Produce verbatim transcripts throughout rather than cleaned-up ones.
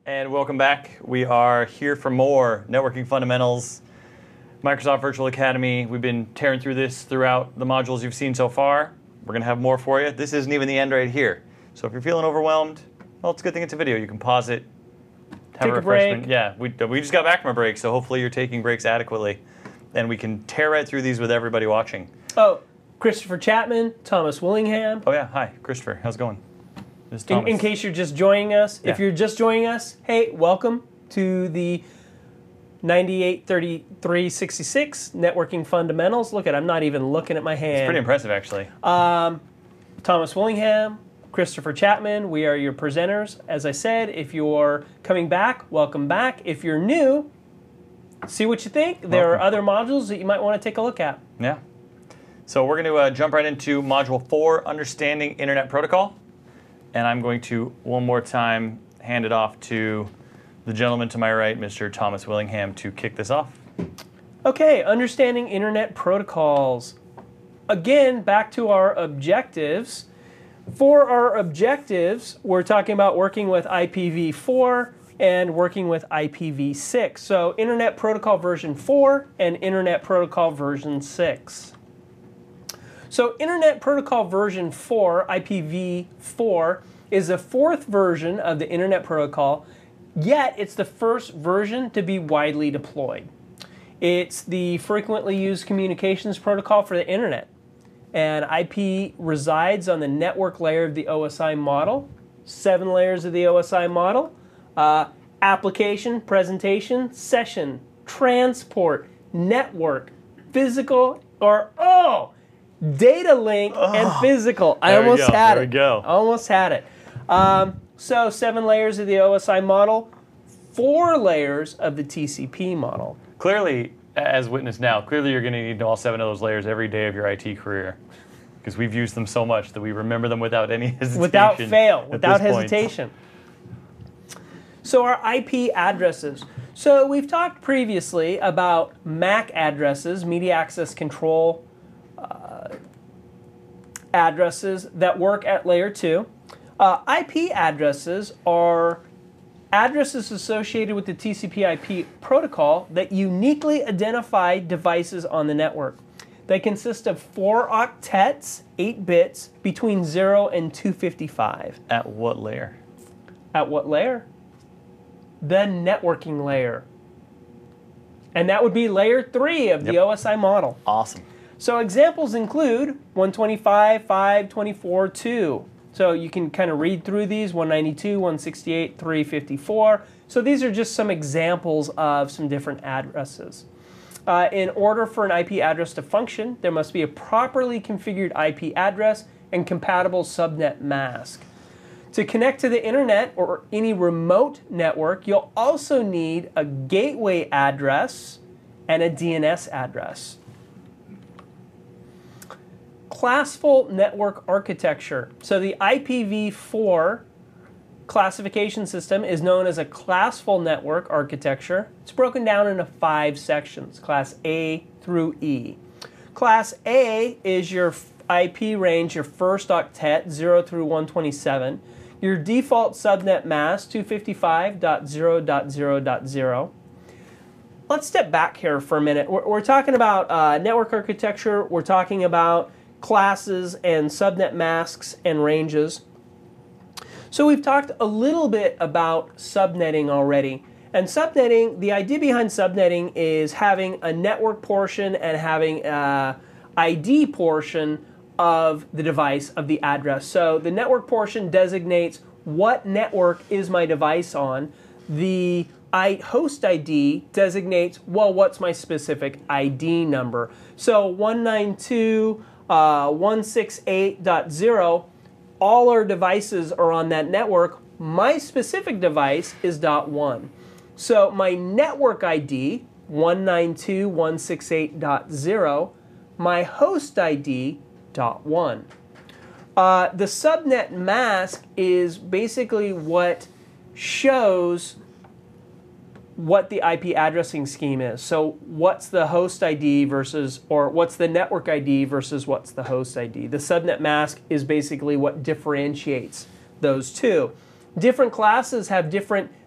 And welcome back. We are here for more Networking Fundamentals, Microsoft Virtual Academy. We've been tearing through this throughout the modules you've seen so far. We're going to have more for you. This isn't even the end right here. So if you're feeling overwhelmed, well, it's a good thing it's a video. You can pause it, have Take a a break. Yeah, we, we just got back from a break, so hopefully you're taking breaks adequately. And we can tear right through these with everybody watching. Oh, Christopher Chapman, Thomas Willingham. Oh yeah, hi, Christopher. How's it going? This is In, Thomas. in case you're just joining us, Yeah. if you're just joining us, hey, welcome to the ninety-eight thirty-three sixty-six Networking Fundamentals. Look at, I'm not even looking at my hand. It's pretty impressive, actually. Um, Thomas Willingham, Christopher Chapman, we are your presenters. As I said, if you're coming back, welcome back. If you're new, see what you think. There Welcome. are other modules that you might want to take a look at. Yeah. So we're going to uh, jump right into Module four, Understanding Internet Protocol. And I'm going to, one more time, hand it off to the gentleman to my right, Mister Thomas Willingham, to kick this off. Okay, understanding internet protocols. Again, back to our objectives. For our objectives, we're talking about working with I P v four and working with I P v six. So Internet Protocol version four and Internet Protocol version six. So Internet Protocol version four, I P v four, is the fourth version of the Internet Protocol, yet it's the first version to be widely deployed. It's the frequently used communications protocol for the Internet. And I P resides on the network layer of the O S I model, seven layers of the O S I model, uh, application, presentation, session, transport, network, physical, or, oh, data link and physical. I There we almost go, had there it. we go. Almost had it. Um, so seven layers of the O S I model, four layers of the T C P model. Clearly, as witnessed now, clearly you're going to need all seven of those layers every day of your I T career. Because we've used them so much that we remember them without any hesitation. Without fail, at without this point. hesitation. So our I P addresses. So we've talked previously about M A C addresses, media access control uh, addresses that work at layer two. Uh, I P addresses are addresses associated with the T C P I P protocol that uniquely identify devices on the network. They consist of four octets, eight bits, between zero and two fifty-five. At what layer? At what layer? The networking layer. And that would be layer three of the Yep. O S I model. Awesome. So examples include one twenty-five, five twenty-four, two. So you can kind of read through these, one ninety-two, one sixty-eight, three fifty-four. So these are just some examples of some different addresses. Uh, in order for an I P address to function, there must be a properly configured I P address and compatible subnet mask. To connect to the internet or any remote network, you'll also need a gateway address and a D N S address. Classful network architecture. So the I P v four classification system is known as a classful network architecture. It's broken down into five sections, class A through E. Class A is your I P range, your first octet, zero through one twenty-seven. Your default subnet mask, two fifty-five dot zero dot zero dot zero. Let's step back here for a minute. We're, we're talking about uh, network architecture. We're talking about classes and subnet masks and ranges. So we've talked a little bit about subnetting already. And subnetting, the idea behind subnetting is having a network portion and having an I D portion of the device, of the address. So the network portion designates what network is my device on. The I, host I D designates, well, what's my specific I D number. So one ninety-two dot one sixty-eight dot zero, all our devices are on that network. My specific device is dot one. So my network I D, one ninety-two dot one sixty-eight dot zero, my host I D, dot one. Uh, the subnet mask is basically what shows what the I P addressing scheme is. So what's the host I D versus, or what's the network I D versus what's the host I D. The subnet mask is basically what differentiates those two. Different classes have different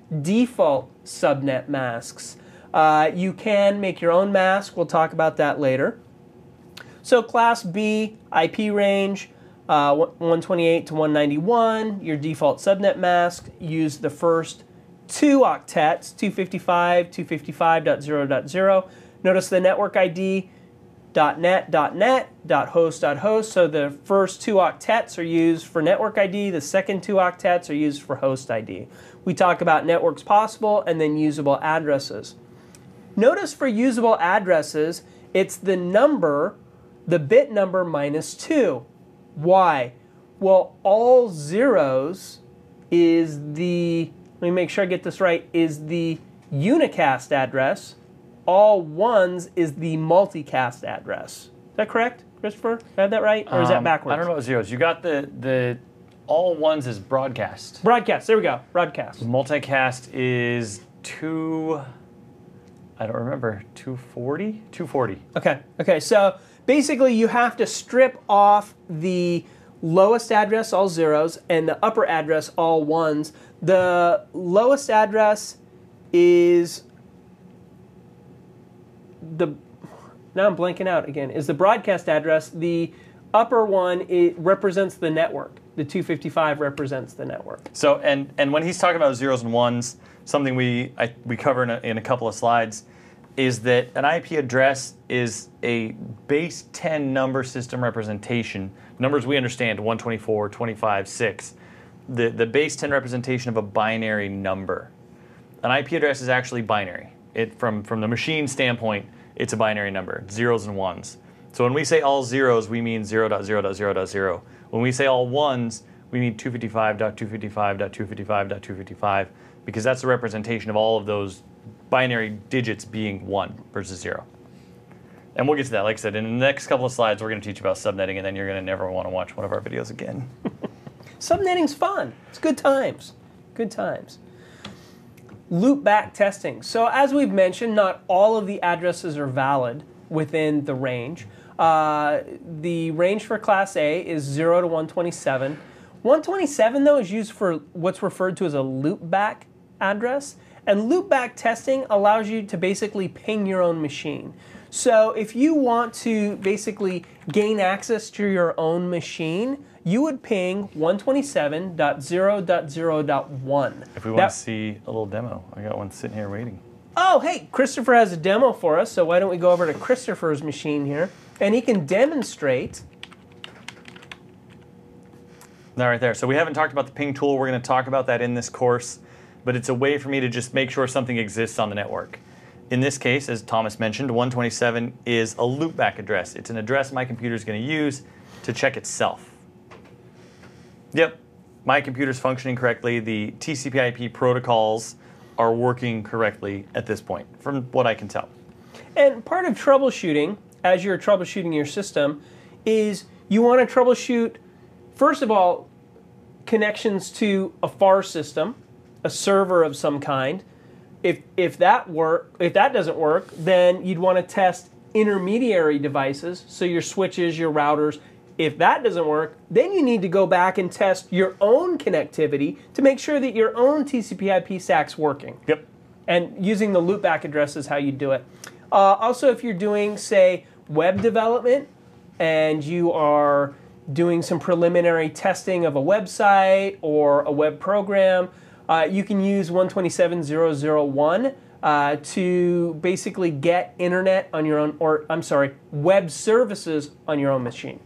default subnet masks. Uh, you can make your own mask. We'll talk about that later. So Class B, I P range, uh, one twenty-eight to one ninety-one, your default subnet mask. Use the first two octets, two fifty-five, two fifty-five dot zero dot zero. Notice the network I D, .net, .net, .host, .host. So the first two octets are used for network I D. The second two octets are used for host I D. We talk about networks possible and then usable addresses. Notice for usable addresses, it's the number, the bit number minus two. Why? Well, all zeros is the, let me make sure I get this right, is the unicast address. All ones is the multicast address. Is that correct, Christopher? Did I have that right? Or is that Um, backwards? I don't know about zeros. You got the, the all ones is broadcast. Broadcast. There we go. Broadcast. Multicast is two, I don't remember, two forty? two forty. Okay. Okay. So basically, you have to strip off the lowest address, all zeros, and the upper address, all ones. The lowest address is the, now I'm blanking out again, is the broadcast address. The upper one, it represents the network. The two fifty-five represents the network. So, and and when he's talking about zeros and ones, something we I, we cover in a, in a couple of slides is that an I P address is a base ten number system representation. Numbers we understand, one twenty-four, twenty-five, six. The, the base ten representation of a binary number. An I P address is actually binary. It from, from the machine standpoint, it's a binary number, zeros and ones. So when we say all zeros, we mean zero dot zero dot zero dot zero. When we say all ones, we mean two fifty-five dot two fifty-five dot two fifty-five dot two fifty-five, because that's the representation of all of those binary digits being one versus zero. And we'll get to that. Like I said, in the next couple of slides, we're going to teach you about subnetting, and then you're going to never want to watch one of our videos again. Subnetting's fun. It's good times. Good times. Loopback testing. So as we've mentioned, not all of the addresses are valid within the range. Uh, the range for Class A is zero to one twenty-seven. one twenty-seven, though, is used for what's referred to as a loopback address. And loopback testing allows you to basically ping your own machine. So if you want to basically gain access to your own machine, you would ping one twenty-seven dot zero dot zero dot one. If we want that, to see a little demo, I got one sitting here waiting. Oh, hey, Christopher has a demo for us, so why don't we go over to Christopher's machine here, and he can demonstrate. All right, there. So we haven't talked about the ping tool. We're going to talk about that in this course, but it's a way for me to just make sure something exists on the network. In this case, as Thomas mentioned, one twenty-seven is a loopback address. It's an address my computer is going to use to check itself. Yep, my computer's functioning correctly. The T C P I P protocols are working correctly at this point, from what I can tell. And part of troubleshooting, as you're troubleshooting your system, is you want to troubleshoot, first of all, connections to a far system, a server of some kind. If if that work, if that doesn't work, then you'd want to test intermediary devices, so your switches, your routers. If that doesn't work, then you need to go back and test your own connectivity to make sure that your own T C P I P stack's working. Yep. And using the loopback address is how you do it. Uh, also, if you're doing, say, web development, and you are doing some preliminary testing of a website or a web program, uh, you can use one twenty-seven dot zero dot zero dot one uh, to basically get internet on your own, or I'm sorry, web services on your own machine.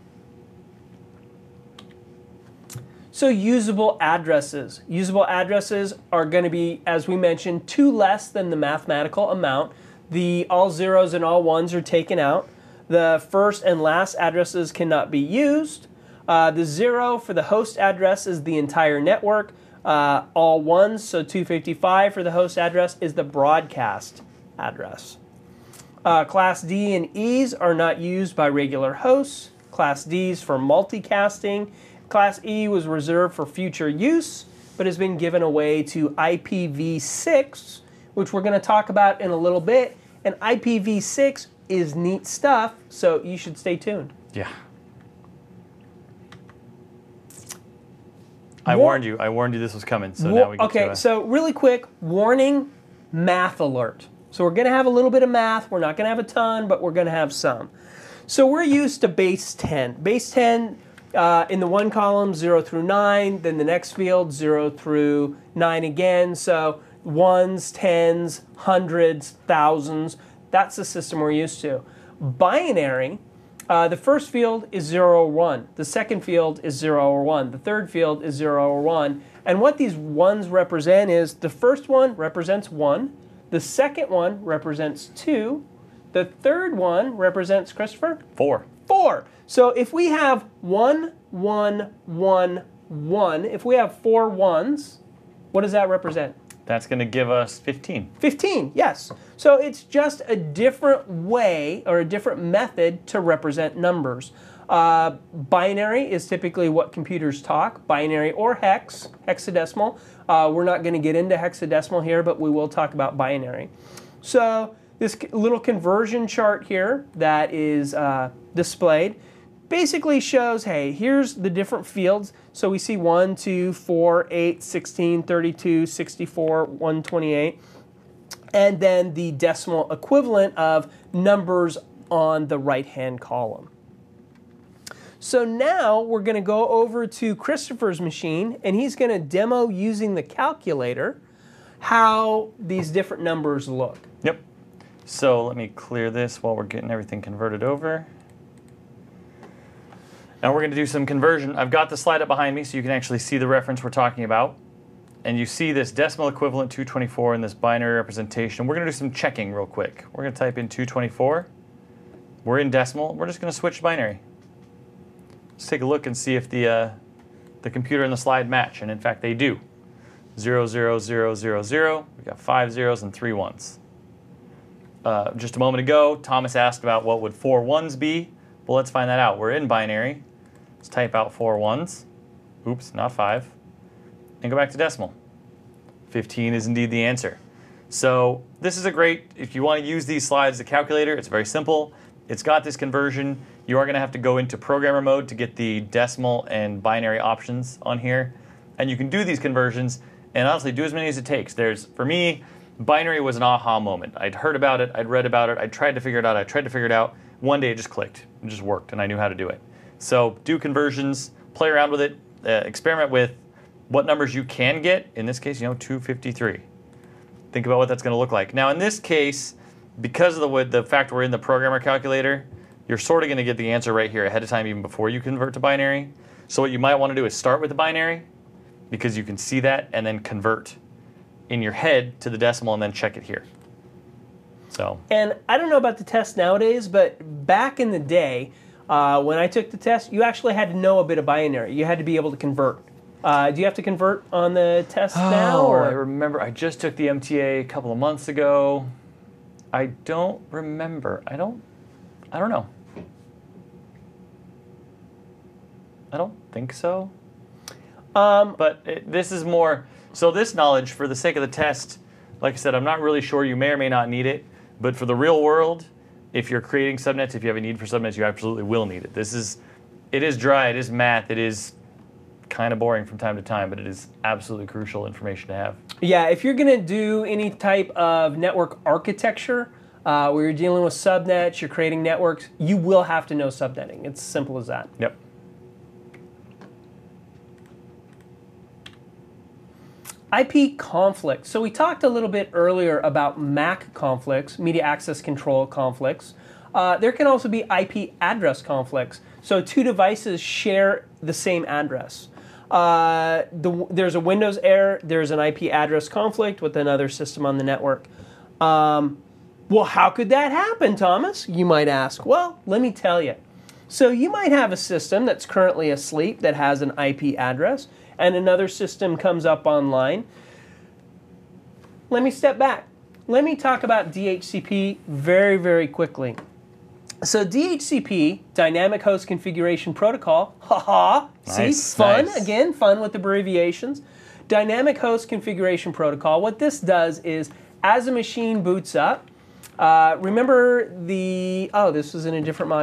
So usable addresses. Usable addresses are going to be, as we mentioned, two less than the mathematical amount. The all zeros and all ones are taken out. The first and last addresses cannot be used. Uh, the zero for the host address is the entire network. Uh, all ones, so two fifty-five for the host address, is the broadcast address. Uh, Class D and E's are not used by regular hosts. Class D's for multicasting. Class E was reserved for future use, but has been given away to I P v six, which we're going to talk about in a little bit. And I P v six is neat stuff, so you should stay tuned. Yeah. I War- warned you. I warned you this was coming. So Wa- now we get okay, to a, so really quick, warning, math alert. So we're going to have a little bit of math. We're not going to have a ton, but we're going to have some. So we're used to base ten. Base ten uh, in the one column, zero through nine. Then the next field, zero through nine again. So ones, tens, hundreds, thousands. That's the system we're used to. Binary, uh, the first field is zero or one. The second field is zero or one. The third field is zero or one. And what these ones represent is the first one represents one. The second one represents two. The third one represents, Christopher? four. Four. So if we have one, one, one, one, if we have four ones, what does that represent? That's going to give us fifteen. fifteen, yes. So it's just a different way or a different method to represent numbers. Uh, binary is typically what computers talk, binary or hex, hexadecimal. Uh, we're not going to get into hexadecimal here, but we will talk about binary. So this little conversion chart here that is uh, displayed basically shows, hey, here's the different fields. So we see one, two, four, eight, sixteen, thirty-two, sixty-four, one twenty-eight, and then the decimal equivalent of numbers on the right-hand column. So now we're going to go over to Christopher's machine, and he's going to demo using the calculator how these different numbers look. Yep. So let me clear this while we're getting everything converted over. Now we're going to do some conversion. I've got the slide up behind me so you can actually see the reference we're talking about. And you see this decimal equivalent two twenty-four in this binary representation. We're going to do some checking real quick. We're going to type in two twenty-four. We're in decimal. We're just going to switch to binary. Let's take a look and see if the, uh, the computer and the slide match. And in fact, they do. Zero, zero, zero, zero, zero. We've got five zeros and three ones. Uh, just a moment ago, Thomas asked about what would four ones be. Well, let's find that out. We're in binary. Let's type out four ones. Oops, not five. And go back to decimal. fifteen is indeed the answer. So this is a great, if you want to use these slides as a calculator, it's very simple. It's got this conversion. You are going to have to go into programmer mode to get the decimal and binary options on here. And you can do these conversions and honestly do as many as it takes. There's, for me, binary was an aha moment. I'd heard about it, I'd read about it, I tried to figure it out, I tried to figure it out. One day it just clicked, it just worked, and I knew how to do it. So do conversions, play around with it, uh, experiment with what numbers you can get. In this case, you know, two fifty-three. Think about what that's going to look like. Now in this case, because of the, the fact we're in the programmer calculator, you're sort of going to get the answer right here ahead of time even before you convert to binary. So what you might want to do is start with the binary, because you can see that, and then convert in your head to the decimal and then check it here. So. And I don't know about the test nowadays, but back in the day, uh, when I took the test, you actually had to know a bit of binary. You had to be able to convert. Uh, do you have to convert on the test oh, now? Or? I remember. I just took the M T A a couple of months ago. I don't remember. I don't. I don't know. I don't think so. Um, but it, this is more. So this knowledge, for the sake of the test, like I said, I'm not really sure. You may or may not need it. But for the real world, if you're creating subnets, if you have a need for subnets, you absolutely will need it. This is, it is dry, it is math, it is kind of boring from time to time, but it is absolutely crucial information to have. Yeah, if you're going to do any type of network architecture, uh, where you're dealing with subnets, you're creating networks, you will have to know subnetting. It's as simple as that. Yep. I P conflicts. So we talked a little bit earlier about M A C conflicts, media access control conflicts. Uh, there can also be I P address conflicts. So two devices share the same address. Uh, the, there's a Windows error. There's an I P address conflict with another system on the network. Um, well, how could that happen, Thomas? You might ask. Well, let me tell you. So you might have a system that's currently asleep that has an I P address, and another system comes up online. Let me step back. Let me talk about D H C P very, very quickly. So D H C P, Dynamic Host Configuration Protocol, haha, nice, see, fun, nice. Again, fun with abbreviations. Dynamic Host Configuration Protocol, what this does is, as a machine boots up, uh, remember the, oh, this was in a different module.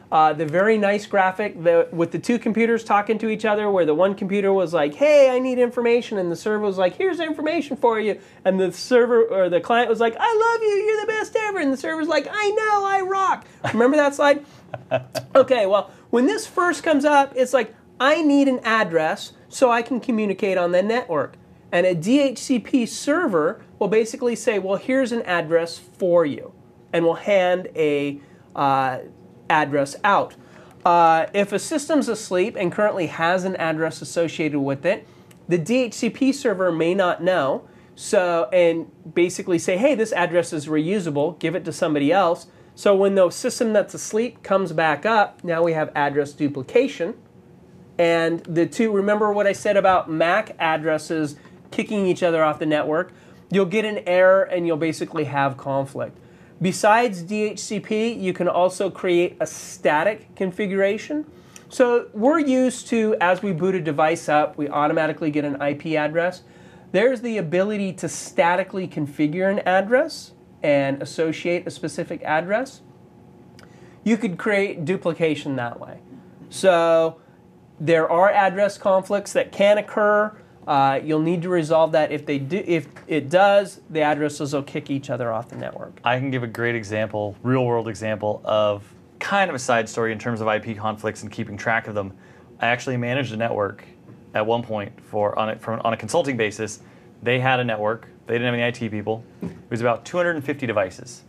Uh, the very nice graphic the, with the two computers talking to each other, where the one computer was like, "Hey, I need information," and the server was like, "Here's information for you," and the server or the client was like, "I love you, you're the best ever," and the server's like, "I know, I rock." Remember that slide? Okay, well, when this first comes up, it's like, I need an address so I can communicate on the network, and a D H C P server will basically say, "Well, here's an address for you," and will hand a uh, address out. Uh, if a system's asleep and currently has an address associated with it, the D H C P server may not know, so and basically say, "Hey, this address is reusable, give it to somebody else." So when the system that's asleep comes back up, now we have address duplication. And the two, remember what I said about M A C addresses kicking each other off the network? You'll get an error and you'll basically have conflict. Besides D H C P, you can also create a static configuration. So we're used to, as we boot a device up, we automatically get an I P address. There's the ability to statically configure an address and associate a specific address. You could create duplication that way. So there are address conflicts that can occur. Uh, you'll need to resolve that. If they do, if it does, the addresses will kick each other off the network. I can give a great example, real-world example of kind of a side story in terms of I P conflicts and keeping track of them. I actually managed a network at one point for on a, for, on a consulting basis. They had a network. They didn't have any I T people. It was about two hundred fifty devices.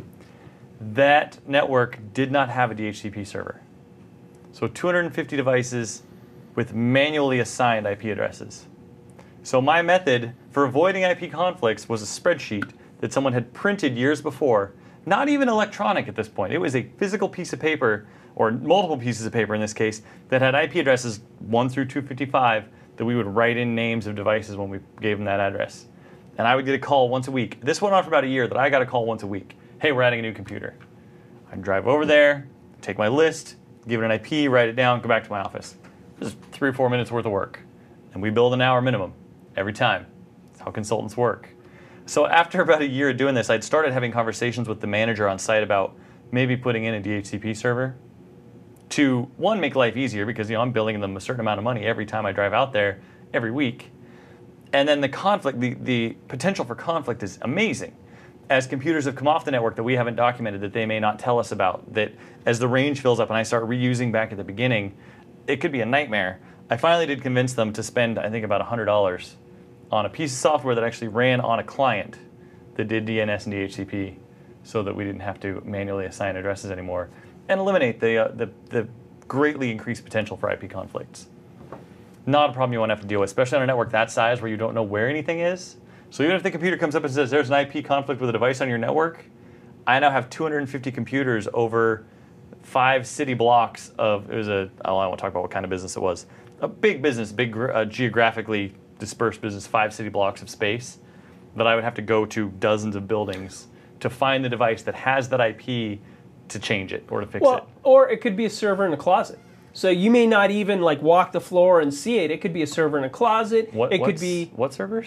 That network did not have a D H C P server. So two hundred fifty devices with manually assigned I P addresses. So my method for avoiding I P conflicts was a spreadsheet that someone had printed years before, not even electronic at this point. It was a physical piece of paper, or multiple pieces of paper in this case, that had I P addresses one through two fifty-five that we would write in names of devices when we gave them that address. And I would get a call once a week. This went on for about a year that I got a call once a week. "Hey, we're adding a new computer." I'd drive over there, take my list, give it an I P, write it down, go back to my office. Just three or four minutes worth of work. And we build an hour minimum every time. That's how consultants work. So after about a year of doing this, I'd started having conversations with the manager on site about maybe putting in a D H C P server to, one, make life easier because, you know, I'm billing them a certain amount of money every time I drive out there every week. And then the conflict, the, the potential for conflict is amazing. As computers have come off the network that we haven't documented, that they may not tell us about, that as the range fills up and I start reusing back at the beginning, it could be a nightmare. I finally did convince them to spend, I think, about one hundred dollars on a piece of software that actually ran on a client that did D N S and D H C P so that we didn't have to manually assign addresses anymore and eliminate the, uh, the, the greatly increased potential for I P conflicts. Not a problem you won't have to deal with, especially on a network that size where you don't know where anything is. So even if the computer comes up and says there's an I P conflict with a device on your network, I now have two hundred fifty computers over five city blocks of, it was a, oh, I won't talk about what kind of business it was, a big business, big uh, geographically dispersed business, five city blocks of space that I would have to go to dozens of buildings to find the device that has that I P to change it or to fix well, it. Or it could be a server in a closet. So you may not even like walk the floor and see it. It could be a server in a closet. What, it could be what servers?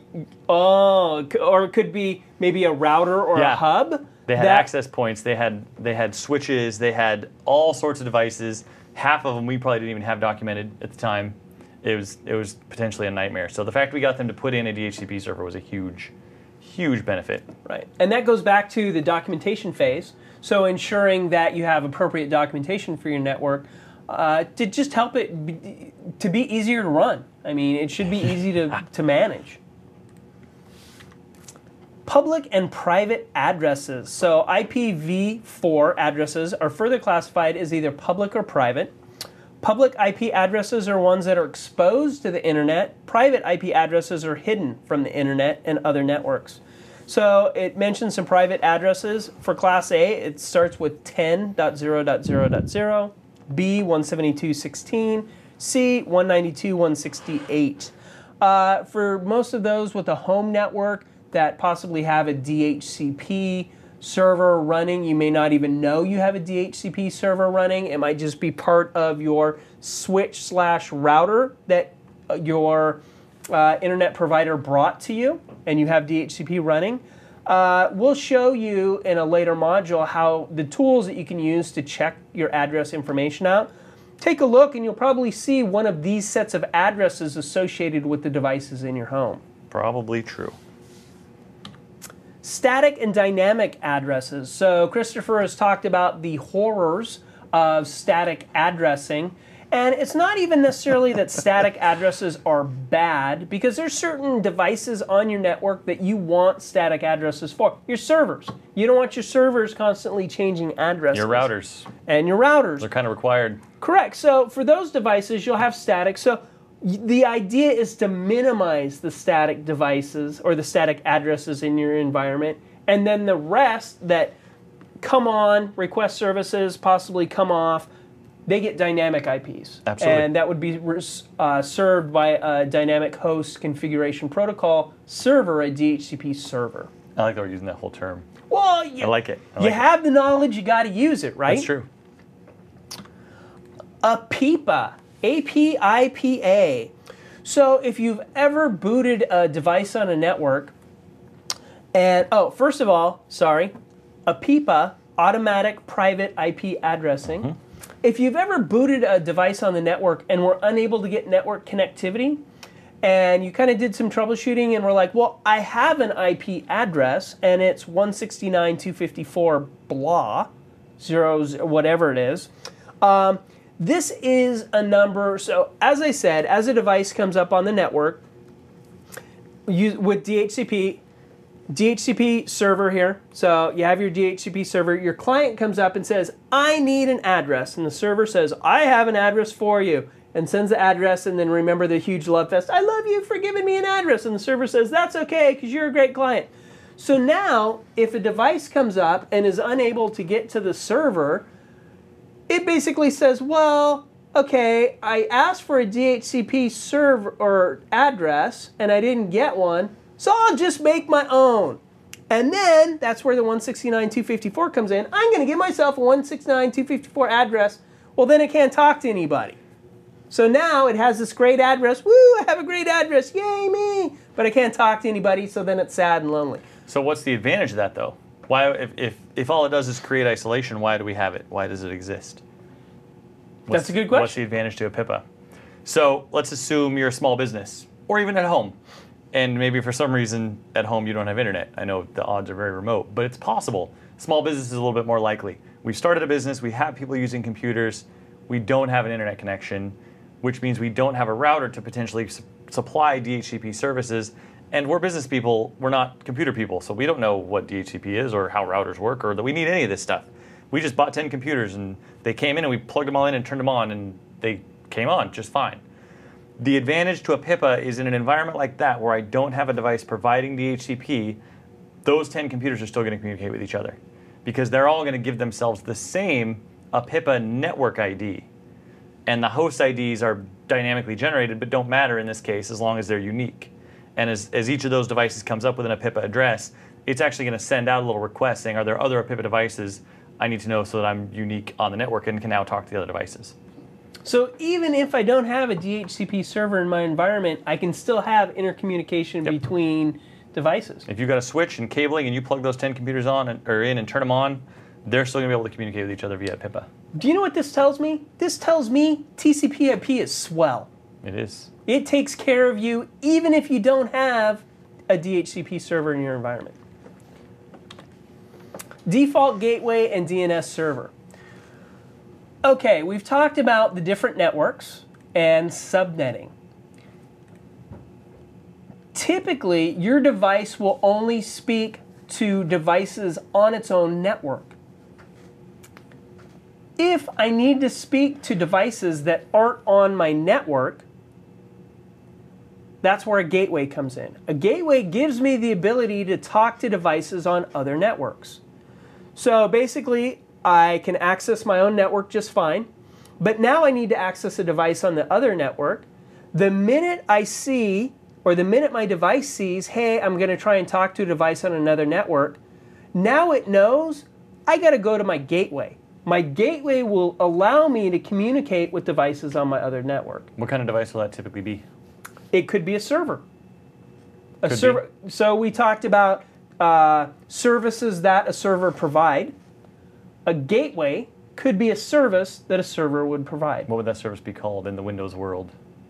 Oh, or it could be maybe a router or yeah. a hub. They had that, access points. They had they had switches. They had all sorts of devices. Half of them we probably didn't even have documented at the time. It was it was potentially a nightmare. So the fact we got them to put in a D H C P server was a huge, huge benefit. Right, and that goes back to the documentation phase. So ensuring that you have appropriate documentation for your network. Uh, to just help it be, to be easier to run. I mean, it should be easy to, to manage. Public and private addresses. So I P v four addresses are further classified as either public or private. Public I P addresses are ones that are exposed to the internet. Private I P addresses are hidden from the internet and other networks. So it mentions some private addresses. For Class A, it starts with ten dot zero dot zero dot zero. B, one seventy-two dot sixteen, C, one ninety-two dot one sixty-eight. Uh, for most of those with a home network that possibly have a D H C P server running, you may not even know you have a D H C P server running. It might just be part of your switch slash router that your uh, internet provider brought to you, and you have D H C P running. Uh, we'll show you in a later module how the tools that you can use to check your address information out. Take a look and you'll probably see one of these sets of addresses associated with the devices in your home. Probably true. Static and dynamic addresses. So Christopher has talked about the horrors of static addressing. And it's not even necessarily that static addresses are bad, because there's certain devices on your network that you want static addresses for. Your servers. You don't want your servers constantly changing addresses. Your routers. And your routers. They're kind of required. Correct. So for those devices, you'll have static. So the idea is to minimize the static devices or the static addresses in your environment, and then the rest that come on, request services, possibly come off, they get dynamic I Ps. Absolutely. And that would be uh, served by a dynamic host configuration protocol server, a D H C P server. I like that we're using that whole term. Well, you, I like it. I you like have the knowledge, you got to use it, right? That's true. A P I P A, A P I P A. So if you've ever booted a device on a network, and, oh, first of all, sorry, a P I P A, automatic private I P addressing. Mm-hmm. If you've ever booted a device on the network and were unable to get network connectivity, and you kind of did some troubleshooting and were like, well, I have an I P address, and it's one sixty-nine dot two fifty-four blah, zeros, whatever it is. Um, this is a number, so as I said, as a device comes up on the network, you, with D H C P, D H C P server here, so you have your D H C P server, your client comes up and says, I need an address, and the server says, I have an address for you, and sends the address, and then remember the huge love fest, I love you for giving me an address, and the server says, that's okay, because you're a great client. So now, if a device comes up and is unable to get to the server, it basically says, well, okay, I asked for a D H C P server or address, and I didn't get one, so I'll just make my own. And then, that's where the one sixty-nine dot two fifty-four comes in. I'm going to give myself a one sixty-nine dot two fifty-four address. Well, then it can't talk to anybody. So now it has this great address. Woo, I have a great address. Yay, me. But I can't talk to anybody, so then it's sad and lonely. So what's the advantage of that, though? Why, if, if, if all it does is create isolation, why do we have it? Why does it exist? What's, That's a good question. What's the advantage to a P I P A? So let's assume you're a small business, or even at home. And maybe for some reason at home you don't have internet. I know the odds are very remote, but it's possible. Small business is a little bit more likely. We've started a business, we have people using computers, we don't have an internet connection, which means we don't have a router to potentially su- supply D H C P services. And we're business people, we're not computer people, so we don't know what D H C P is or how routers work or that we need any of this stuff. We just bought ten computers and they came in and we plugged them all in and turned them on and they came on just fine. The advantage to a P I P A is in an environment like that where I don't have a device providing D H C P, those ten computers are still going to communicate with each other because they're all going to give themselves the same a P I P A network I D. And the host I Ds are dynamically generated but don't matter in this case as long as they're unique. And as, as each of those devices comes up with a P I P A address, it's actually going to send out a little request saying, are there other P I P A devices I need to know so that I'm unique on the network and can now talk to the other devices? So even if I don't have a D H C P server in my environment, I can still have intercommunication Yep. between devices. If you've got a switch and cabling and you plug those ten computers on and, or in and turn them on, they're still going to be able to communicate with each other via P I P A. Do you know what this tells me? This tells me T C P I P is swell. It is. It takes care of you even if you don't have a D H C P server in your environment. Default gateway and D N S server. Okay, we've talked about the different networks and subnetting. Typically, your device will only speak to devices on its own network. If I need to speak to devices that aren't on my network, that's where a gateway comes in. A gateway gives me the ability to talk to devices on other networks. So basically, I can access my own network just fine, but now I need to access a device on the other network. The minute I see, or the minute my device sees, hey, I'm going to try and talk to a device on another network, now it knows I got to go to my gateway. My gateway will allow me to communicate with devices on my other network. What kind of device will that typically be? It could be a server. A Could server. be. So we talked about uh, services that a server provide. A gateway could be a service that a server would provide. What would that service be called in the Windows world?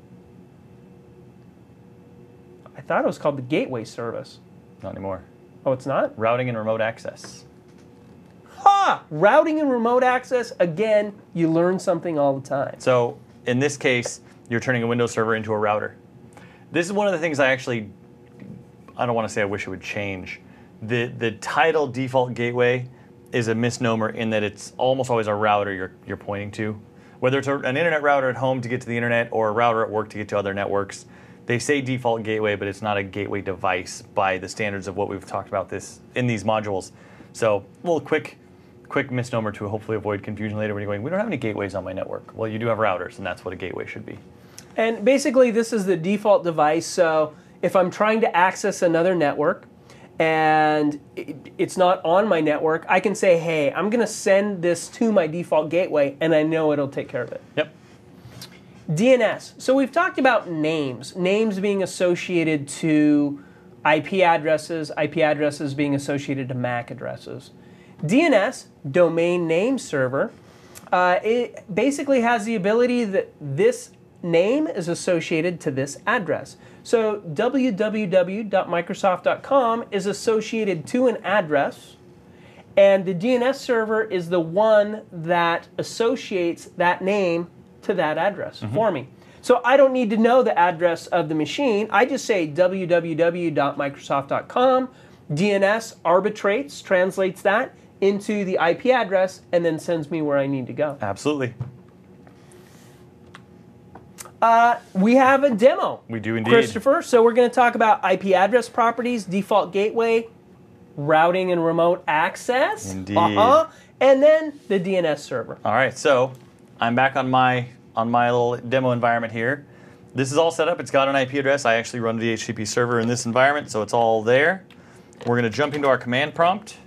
I thought it was called the gateway service. Not anymore. Oh, it's not? Routing and remote access. Ha! Routing and remote access, again, you learn something all the time. So in this case, you're turning a Windows server into a router. This is one of the things I actually, I don't want to say I wish it would change. The, the title default gateway is a misnomer in that it's almost always a router you're, you're pointing to. Whether it's a, an internet router at home to get to the internet or a router at work to get to other networks, they say default gateway, but it's not a gateway device by the standards of what we've talked about this in these modules. So a little quick, quick misnomer to hopefully avoid confusion later when you're going, we don't have any gateways on my network. Well, you do have routers, and that's what a gateway should be. And basically, this is the default device. So if I'm trying to access another network and it's not on my network, I can say, hey, I'm going to send this to my default gateway, and I know it'll take care of it. Yep. D N S. So we've talked about names, names being associated to I P addresses, I P addresses being associated to M A C addresses. D N S, domain name server, uh, it basically has the ability that this name is associated to this address. So w w w dot microsoft dot com is associated to an address, and the D N S server is the one that associates that name to that address mm-hmm. for me. So I don't need to know the address of the machine. I just say w w w dot microsoft dot com. D N S arbitrates, translates that into the I P address, and then sends me where I need to go. Absolutely. Uh, we have a demo. We do indeed. Christopher, so we're going to talk about I P address properties, default gateway, routing and remote access. Indeed. Uh-huh. And then the D N S server. All right, so I'm back on my on my little demo environment here. This is all set up. It's got an I P address. I actually run the D H C P server in this environment, so it's all there. We're going to jump into our command prompt,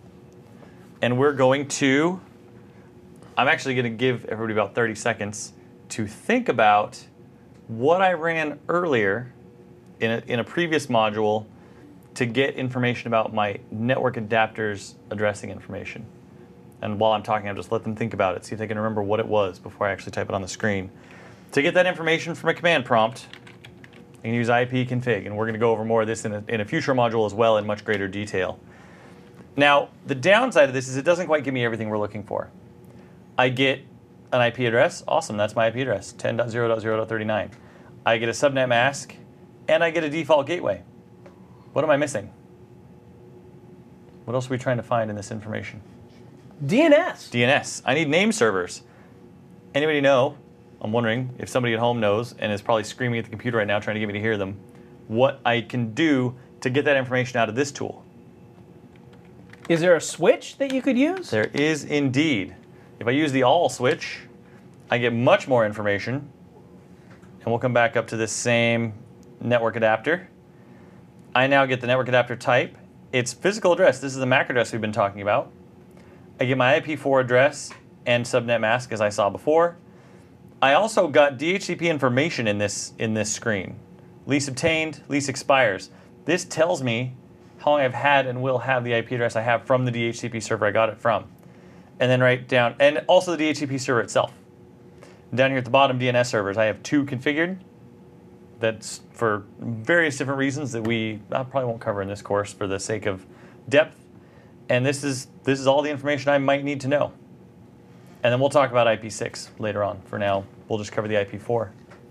and we're going to, I'm actually going to give everybody about thirty seconds to think about what I ran earlier in a, in a previous module to get information about my network adapters addressing information. And while I'm talking, I'll just let them think about it, see if they can remember what it was before I actually type it on the screen. To get that information from a command prompt, you can use ipconfig, and we're going to go over more of this in a, in a future module as well in much greater detail. Now, the downside of this is it doesn't quite give me everything we're looking for. I get an I P address. Awesome, that's my I P address, ten dot zero dot zero dot thirty-nine. I get a subnet mask, and I get a default gateway. What am I missing? What else are we trying to find in this information? D N S. D N S. I need name servers. Anybody know? I'm wondering if somebody at home knows and is probably screaming at the computer right now trying to get me to hear them, what I can do to get that information out of this tool. Is there a switch that you could use? There is indeed. If I use the all switch, I get much more information. And we'll come back up to this same network adapter. I now get the network adapter type. It's physical address. This is the M A C address we've been talking about. I get my I P four address and subnet mask as I saw before. I also got D H C P information in this in this screen. Lease obtained, lease expires. This tells me how long I've had and will have the I P address I have from the D H C P server I got it from. And then right down, and also the D H C P server itself. Down here at the bottom, D N S servers, I have two configured. That's for various different reasons that we I probably won't cover in this course for the sake of depth. And this is this is all the information I might need to know. And then we'll talk about I P six later on. For now, we'll just cover the I P four.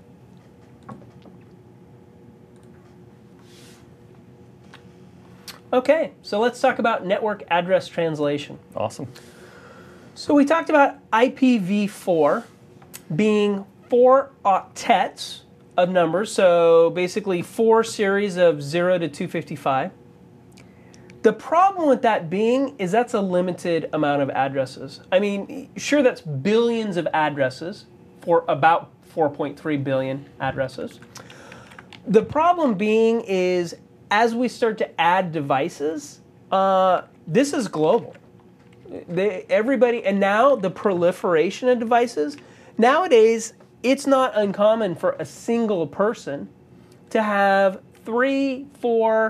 Okay, so let's talk about network address translation. Awesome. So we talked about I P v four being four octets of numbers, so basically four series of zero to two fifty-five. The problem with that being is that's a limited amount of addresses. I mean, sure, that's billions of addresses for about four point three billion addresses. The problem being is as we start to add devices, uh, this is global. They, everybody, and now the proliferation of devices, nowadays it's not uncommon for a single person to have three, four,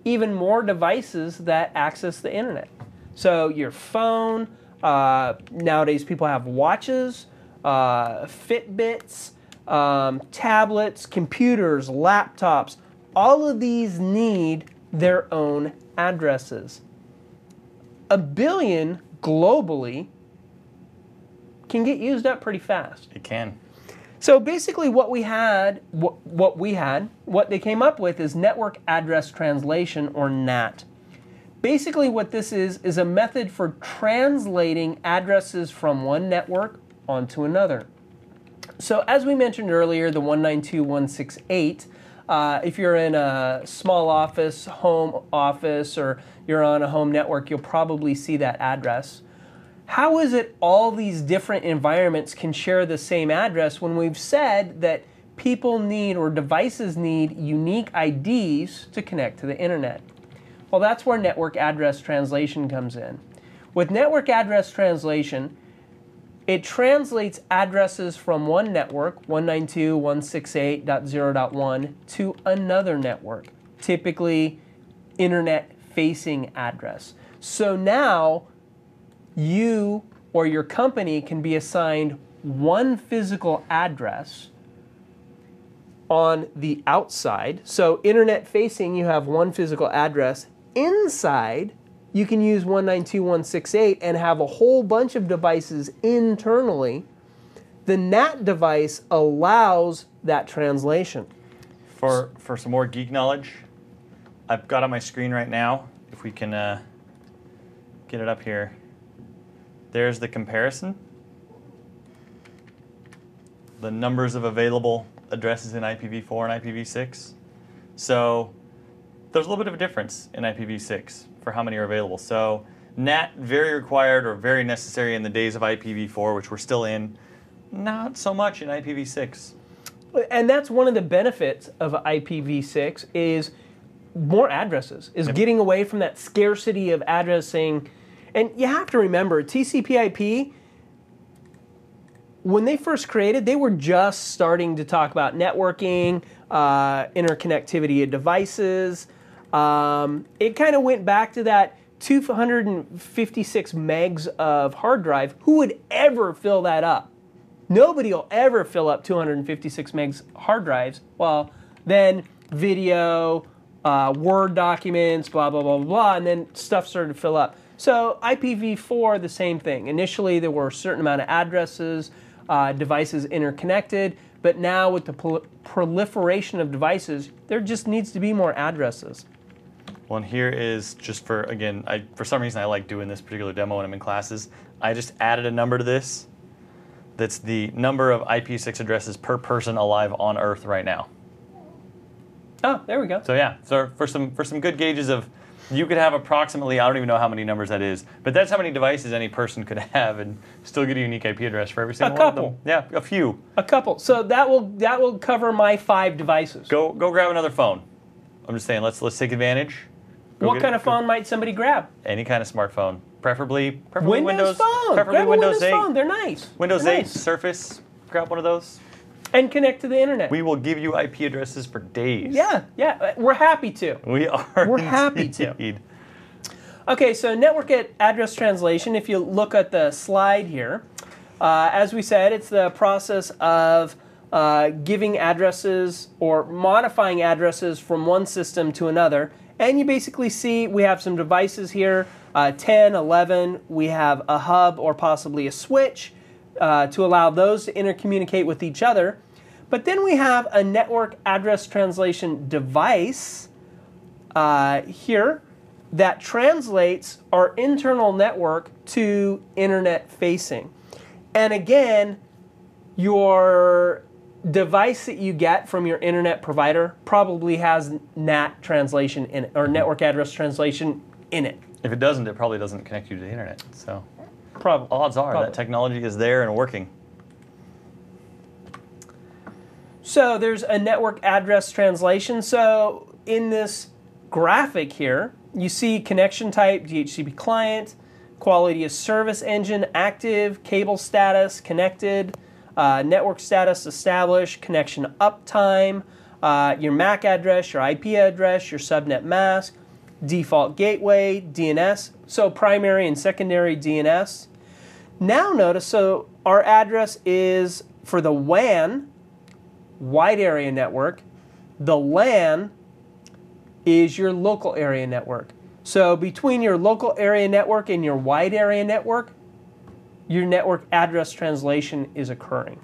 even more devices that access the internet. So your phone, uh, nowadays people have watches, uh, Fitbits, um, tablets, computers, laptops. All of these need their own addresses. A billion globally can get used up pretty fast. It can. So basically what we had, what, what we had, what they came up with is Network Address Translation, or N A T. Basically what this is, is a method for translating addresses from one network onto another. So as we mentioned earlier, the one ninety-two dot one sixty-eight, uh, if you're in a small office, home office, or you're on a home network, you'll probably see that address. How is it all these different environments can share the same address when we've said that people need, or devices need, unique I Ds to connect to the internet? Well, that's where network address translation comes in. With network address translation, it translates addresses from one network, one ninety-two dot one sixty-eight dot zero dot one, to another network, typically internet-facing address. So now you or your company can be assigned one physical address on the outside. So internet-facing, you have one physical address. Inside, you can use one ninety-two dot one sixty-eight and have a whole bunch of devices internally. The N A T device allows that translation. For, for some more geek knowledge, I've got on my screen right now, if we can uh, get it up here, there's the comparison. The numbers of available addresses in I P v four and I P v six. So there's a little bit of a difference in I P v six for how many are available. So N A T, very required or very necessary in the days of I P v four, which we're still in. Not so much in I P v six. And that's one of the benefits of I P v six is more addresses, is Yep. getting away from that scarcity of addressing. And you have to remember, T C P I P, when they first created, they were just starting to talk about networking, uh, interconnectivity of devices. Um, it kind of went back to that two hundred fifty-six megs of hard drive. Who would ever fill that up? Nobody will ever fill up two hundred fifty-six megs hard drives. Well, then video, uh, Word documents, blah, blah, blah, blah, blah, and then stuff started to fill up. So I P v four, the same thing. Initially, there were a certain amount of addresses, uh, devices interconnected, but now with the prol- proliferation of devices, there just needs to be more addresses. Well, and here is just for, again, I, for some reason I like doing this particular demo when I'm in classes. I just added a number to this. That's the number of I P v six addresses per person alive on Earth right now. Oh, there we go. So yeah, so for some for some good gauges of, you could have approximately, I don't even know how many numbers that is, but that's how many devices any person could have and still get a unique I P address for every single A one of couple. them. Yeah, a few. A couple. So that will that will cover my five devices. Go go grab another phone. I'm just saying, let's let's take advantage. Go What get- kind of go- phone might somebody grab? Any kind of smartphone, preferably preferably Windows, Windows, phone. preferably Grab a Windows, Windows eight, phone. They're nice. Windows They're eight, nice. Surface. Grab one of those. And connect to the internet. We will give you I P addresses for days. yeah, yeah. We're happy to. We are. We're happy to. indeed. Okay, so network at address translation, if you look at the slide here, uh, as we said, it's the process of uh, giving addresses or modifying addresses from one system to another. And you basically see we have some devices here, uh, ten, eleven. We have a hub or possibly a switch uh, to allow those to intercommunicate with each other. But then we have a network address translation device uh, here that translates our internal network to internet facing. And again, your device that you get from your internet provider probably has N A T translation in it, or network address translation in it. If it doesn't, it probably doesn't connect you to the internet. So Probably. odds are Probably. that technology is there and working. So there's a network address translation. So in this graphic here, you see connection type, D H C P client, quality of service engine, active, cable status, connected, uh, network status established, connection uptime, uh, your M A C address, your I P address, your subnet mask. default gateway, D N S, so primary and secondary D N S. Now notice, so our address is for the W A N, wide area network. The LAN is your local area network. So between your local area network and your wide area network, your network address translation is occurring.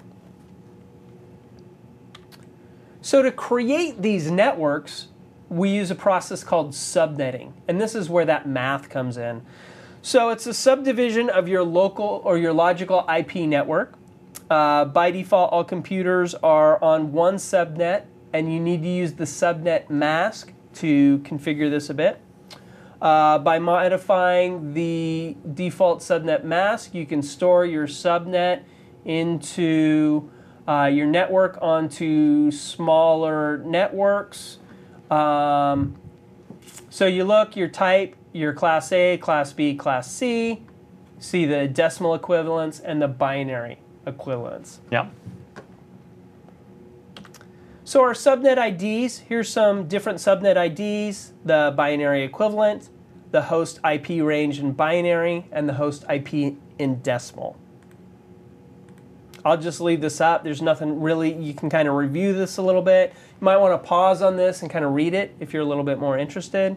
So to create these networks, we use a process called subnetting, and this is where that math comes in. So it's a subdivision of your local or your logical I P network. Uh, by default, all computers are on one subnet, and you need to use the subnet mask to configure this a bit. Uh, by modifying the default subnet mask, you can store your subnet into uh, your network onto smaller networks. Um, so you look, your type, your class A, class B, class C, see the decimal equivalents and the binary equivalents. Yeah. So our subnet I Ds, here's some different subnet I Ds, the binary equivalent, the host I P range in binary, and the host I P in decimal. I'll just leave this up. There's nothing really, you can kind of review this a little bit. You might want to pause on this and kind of read it if you're a little bit more interested.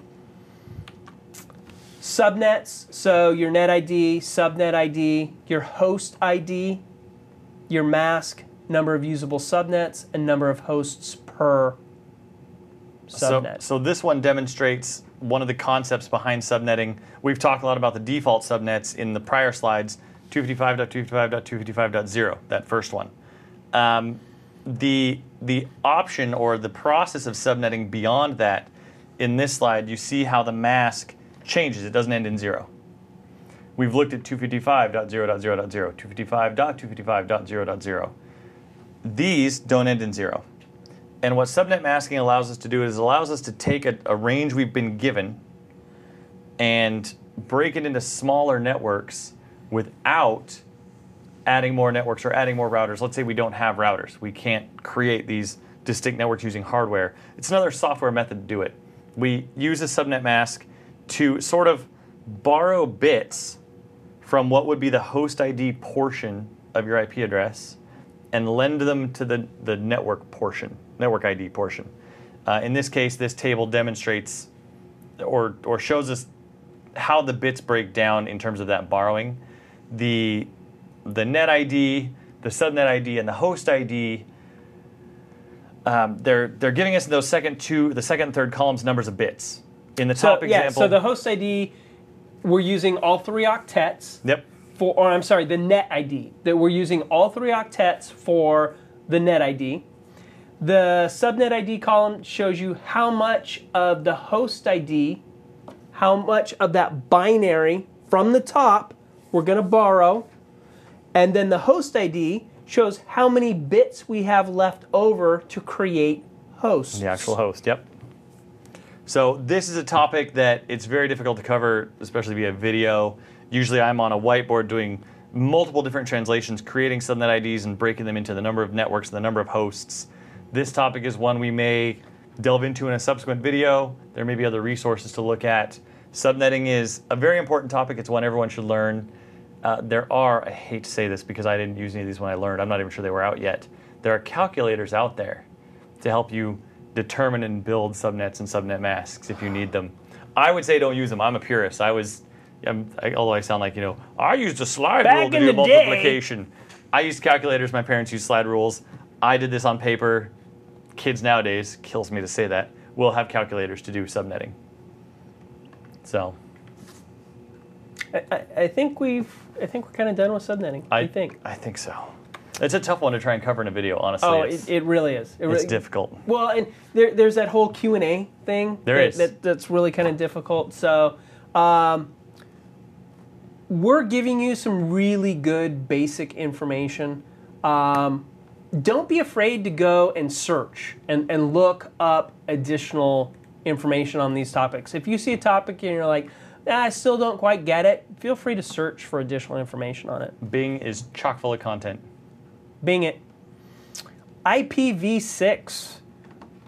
Subnets, so your net I D, subnet I D, your host I D, your mask, number of usable subnets, and number of hosts per subnet. So, so this one demonstrates one of the concepts behind subnetting. We've talked a lot about the default subnets in the prior slides, two fifty-five dot two fifty-five dot two fifty-five dot zero, that first one. Um, the, the option or the process of subnetting beyond that, in this slide, you see how the mask changes. It doesn't end in zero. We've looked at two fifty-five dot zero dot zero dot zero, two fifty-five dot two fifty-five dot zero dot zero. These don't end in zero. And what subnet masking allows us to do is allows us to take a, a range we've been given and break it into smaller networks without adding more networks or adding more routers. Let's say we don't have routers. We can't create these distinct networks using hardware. It's another software method to do it. We use a subnet mask to sort of borrow bits from what would be the host I D portion of your I P address and lend them to the, the network portion, network I D portion. Uh, in this case, this table demonstrates or, or shows us how the bits break down in terms of that borrowing. The, the net I D, the subnet I D, and the host I D, um, they're, they're giving us those second two, the second and third columns numbers of bits. In the top so, example... Yeah, so the host I D, we're using all three octets. Yep. For, or I'm sorry, the net I D. That we're using all three octets for the net I D. The subnet I D column shows you how much of the host I D, how much of that binary from the top we're going to borrow. And then the host I D shows how many bits we have left over to create hosts. The actual host, yep. So this is a topic that it's very difficult to cover, especially via video. Usually I'm on a whiteboard doing multiple different translations, creating subnet I Ds and breaking them into the number of networks and the number of hosts. This topic is one we may delve into in a subsequent video. There may be other resources to look at. Subnetting is a very important topic. It's one everyone should learn. Uh, there are, I hate to say this because I didn't use any of these when I learned. I'm not even sure they were out yet. There are calculators out there to help you determine and build subnets and subnet masks if you need them. I would say don't use them. I'm a purist. I was, I'm, I, although I sound like, you know, I used a slide Back rule to in do the multiplication. Day. I used calculators. My parents used slide rules. I did this on paper. Kids nowadays, kills me to say that, will have calculators to do subnetting. So. I, I, I think we've, I think we're kind of done with subnetting. I I think. I think so. It's a tough one to try and cover in a video, honestly. Oh, it's, it, it really is. It it's really, difficult. Well, and there, there's that whole Q and A thing. There that, is. That, that's really kind of difficult. So um, we're giving you some really good basic information. Um, don't be afraid to go and search and, and look up additional information on these topics. If you see a topic and you're like, ah, I still don't quite get it, feel free to search for additional information on it. Bing is chock full of content. Bing it. I P v six.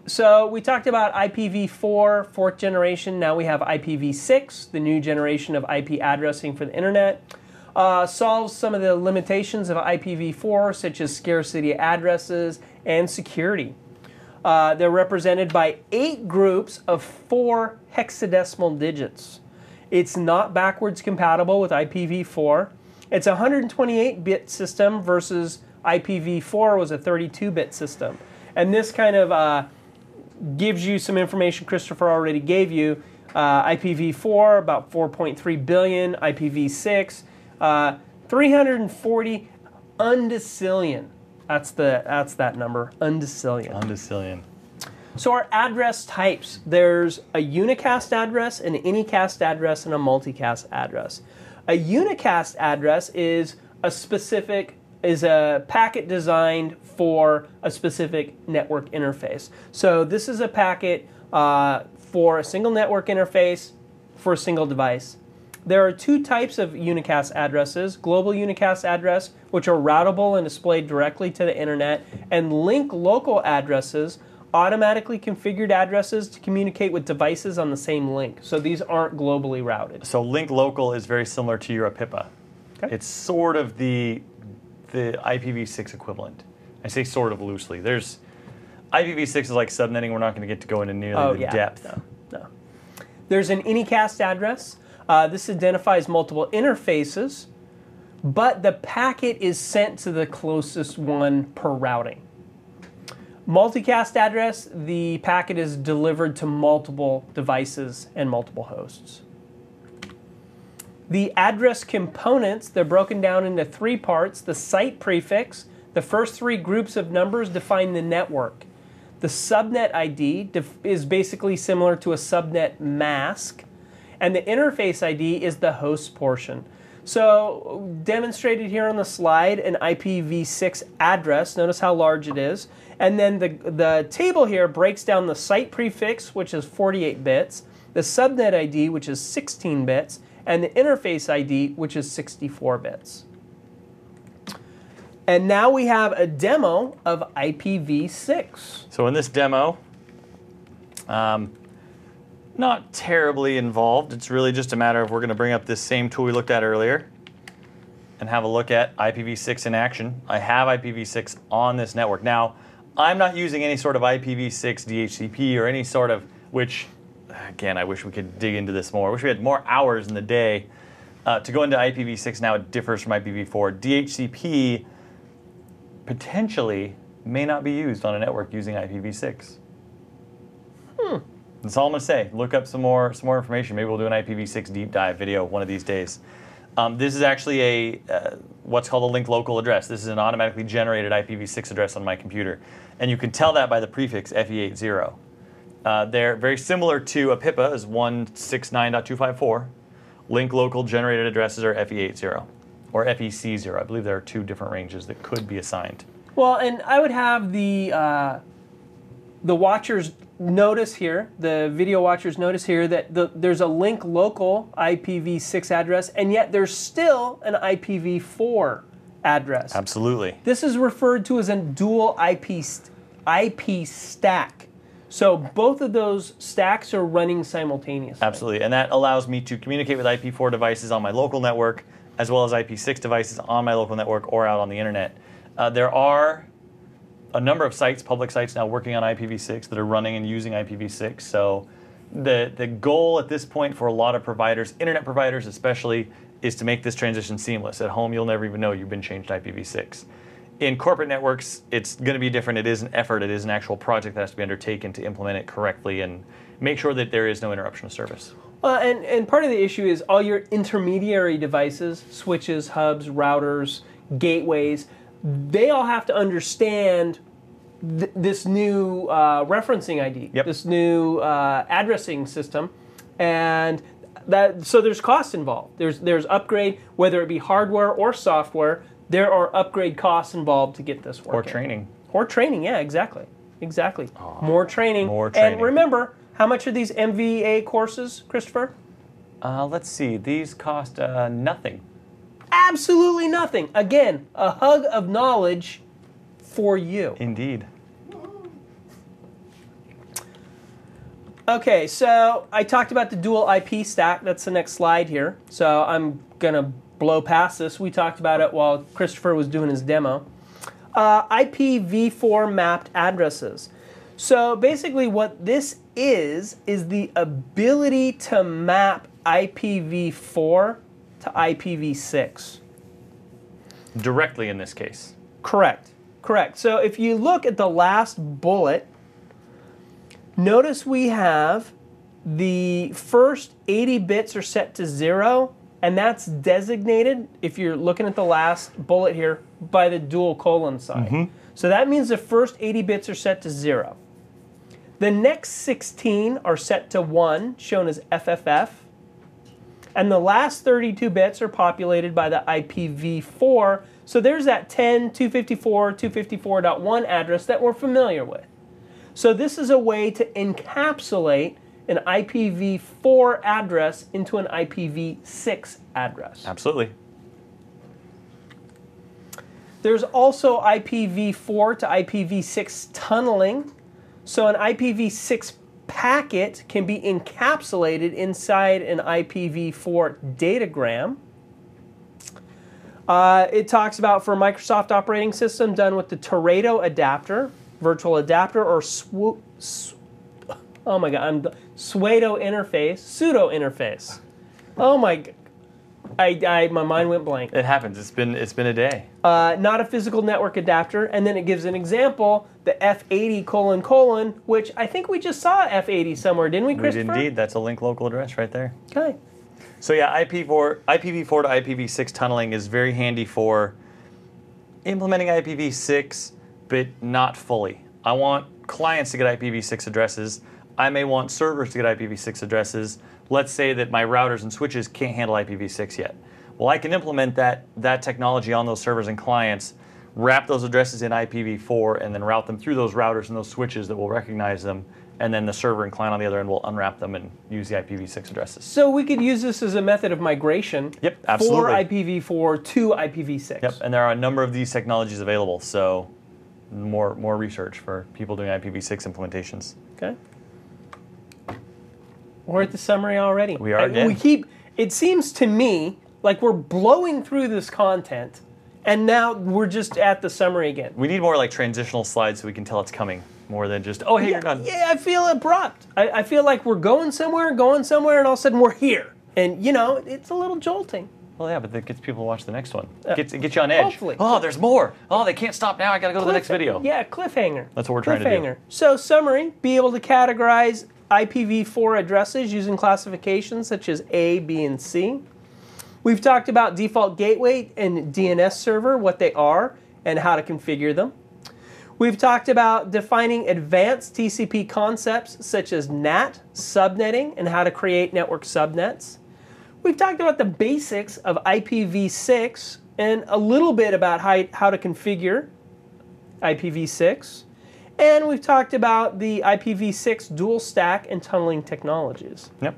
So we talked about I P v four, fourth generation. Now we have I P v six, the new generation of I P addressing for the internet. Uh, solves some of the limitations of I P v four, such as scarcity addresses and security. Uh, they're represented by eight groups of four hexadecimal digits. It's not backwards compatible with I P v four. It's a one hundred twenty-eight bit system versus I P v four was a thirty-two bit system. And this kind of uh, gives you some information Christopher already gave you. Uh, I P v four, about four point three billion. I P v six, uh, three hundred forty undecillion. That's the that's that number, undecillion. Undecillion. So our address types, there's a unicast address, an anycast address, and a multicast address. A unicast address is a specific is a packet designed for a specific network interface. So this is a packet uh, for a single network interface for a single device. There are two types of unicast addresses: global unicast address, which are routable and displayed directly to the internet, and link local addresses, automatically configured addresses to communicate with devices on the same link. So these aren't globally routed. So link local is very similar to your APIPA. Okay. It's sort of the the I P v six equivalent. I say sort of loosely. There's I P v six is like subnetting. We're not going to get to go into nearly Oh, the yeah. depth. No, no. There's an anycast address. Uh, this identifies multiple interfaces, but the packet is sent to the closest one per routing. Multicast address, the packet is delivered to multiple devices and multiple hosts. The address components, they're broken down into three parts. The site prefix, the first three groups of numbers define the network. The subnet I D def- is basically similar to a subnet mask. And the interface I D is the host portion. So demonstrated here on the slide, an I P v six address. Notice how large it is. And then the, the table here breaks down the site prefix, which is forty-eight bits, the subnet I D, which is sixteen bits, and the interface I D, which is sixty-four bits. And now we have a demo of I P v six. So in this demo, um, not terribly involved. It's really just a matter of we're going to bring up this same tool we looked at earlier and have a look at I P v six in action. I have I P v six on this network. Now, I'm not using any sort of I P v six D H C P or any sort of, which, again, I wish we could dig into this more. I wish we had more hours in the day uh, to go into I P v six. Now it differs from I P v four. D H C P potentially may not be used on a network using I P v six. Hmm. That's all I'm going to say. Look up some more some more information. Maybe we'll do an I P v six deep dive video one of these days. Um, this is actually a uh, what's called a link local address. This is an automatically generated I P v six address on my computer. And you can tell that by the prefix F E eighty. Uh, they're very similar to a APIPA as one sixty-nine dot two fifty-four. Link local generated addresses are F E eighty or F E C zero. I believe there are two different ranges that could be assigned. Well, and I would have the uh, the watchers notice here, the video watchers notice here that the, there's a link local I P v six address, and yet there's still an I P v four address. Absolutely. This is referred to as a dual I P st- I P stack. So both of those stacks are running simultaneously. Absolutely, and that allows me to communicate with I P four devices on my local network, as well as I P six devices on my local network or out on the internet. Uh, there are a number of sites, public sites now working on I P v six that are running and using I P v six. So the, the goal at this point for a lot of providers, internet providers especially, is to make this transition seamless. At home, you'll never even know you've been changed to I P v six. In corporate networks, it's going to be different. It is an effort. It is an actual project that has to be undertaken to implement it correctly and make sure that there is no interruption of service. Well, and, and part of the issue is all your intermediary devices, switches, hubs, routers, gateways, they all have to understand th- this new uh, referencing I D, yep. this new uh, addressing system, and that so there's costs involved. There's there's upgrade, whether it be hardware or software. There are upgrade costs involved to get this working. Or training. Or training, yeah, exactly, exactly. Oh, more training. More training. And remember, how much are these M V A courses, Christopher? Uh, let's see. These cost uh, nothing. Absolutely nothing. Again, a hug of knowledge for you. Indeed. Okay, so I talked about the dual I P stack. That's the next slide here. So I'm going to blow past this. We talked about it while Christopher was doing his demo. Uh, I P v four mapped addresses. So basically what this is, is the ability to map I P v four to I P v six. Directly in this case. Correct. Correct. So if you look at the last bullet, notice we have the first eighty bits are set to zero, and that's designated, if you're looking at the last bullet here, by the dual colon sign. Mm-hmm. So that means the first eighty bits are set to zero. The next sixteen are set to one, shown as F F F. And the last thirty-two bits are populated by the I P v four. So there's that ten dot two fifty-four dot two fifty-four dot one address that we're familiar with. So this is a way to encapsulate an I P v four address into an I P v six address. Absolutely. There's also I P v four to I P v six tunneling. So an I P v six packet can be encapsulated inside an I P v four datagram. Uh, it talks about for a Microsoft operating system done with the Teredo adapter, virtual adapter, or sw sw oh my god, I'm pseudo interface, pseudo interface. Oh my, I, I my mind went blank. It happens. It's been it's been a day. Uh, not a physical network adapter, and then it gives an example, the F eighty colon colon, which I think we just saw F eighty somewhere, didn't we, Christopher? We did indeed. That's a link local address right there. Okay. So yeah, I P v four, I P v four to I P v six tunneling is very handy for implementing I P v six, but not fully. I want clients to get I P v six addresses. I may want servers to get I P v six addresses. Let's say that my routers and switches can't handle I P v six yet. Well, I can implement that, that technology on those servers and clients, wrap those addresses in I P v four, and then route them through those routers and those switches that will recognize them, and then the server and client on the other end will unwrap them and use the I P v six addresses. So we could use this as a method of migration. Yep, absolutely. For I P v four to I P v six. Yep, and there are a number of these technologies available, so more more research for people doing I P v six implementations. Okay. We're at the summary already. We are I, again. We keep. It seems to me like we're blowing through this content, and now we're just at the summary again. We need more like transitional slides so we can tell it's coming, more than just, oh, hey, yeah, you're done. Yeah, I feel abrupt. I, I feel like we're going somewhere, going somewhere, and all of a sudden we're here. And, you know, it's a little jolting. Well, yeah, but that gets people to watch the next one. Uh, Gets, it gets you on edge. hopefully. Oh, there's more. Oh, they can't stop now. I got to go to the next video. Yeah, cliffhanger. That's what we're trying to do. So, summary, be able to categorize I P v four addresses using classifications such as A, B, and C. We've talked about default gateway and D N S server, what they are, and how to configure them. We've talked about defining advanced T C P concepts such as N A T, subnetting, and how to create network subnets. We've talked about the basics of I P v six and a little bit about how, how to configure I P v six. And we've talked about the I P v six dual stack and tunneling technologies. Yep.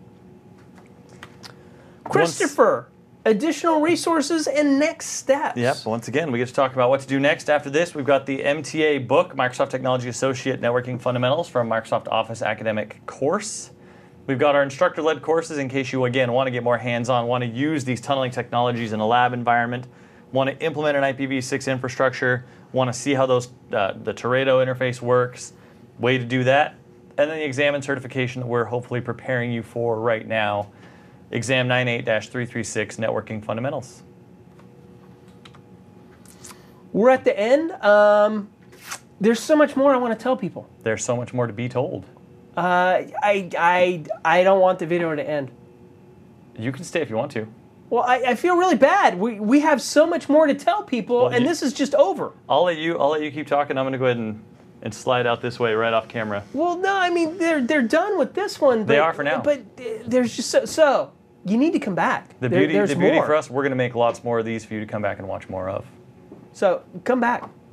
Christopher, once, additional resources and next steps. Yep. Once again, we get to talk about what to do next. After this, we've got the M T A book, Microsoft Technology Associate Networking Fundamentals from Microsoft Office Academic course. We've got our instructor-led courses in case you, again, want to get more hands-on, want to use these tunneling technologies in a lab environment, want to implement an I P v six infrastructure, want to see how those uh, the Teredo interface works, way to do that. And then the exam and certification that we're hopefully preparing you for right now, Exam ninety-eight dash three thirty-six, Networking Fundamentals. We're at the end. Um, there's so much more I want to tell people. There's so much more to be told. Uh, I, I, I don't want the video to end. You can stay if you want to. Well, I, I feel really bad. We, we have so much more to tell people, well, and you, this is just over. I'll let you I'll let you keep talking. I'm going to go ahead and, and slide out this way right off camera. Well, no, I mean, they're they're done with this one. But, they are for now. But there's just so, so you need to come back. The there, beauty, there's the beauty more. for us, we're going to make lots more of these for you to come back and watch more of. So come back.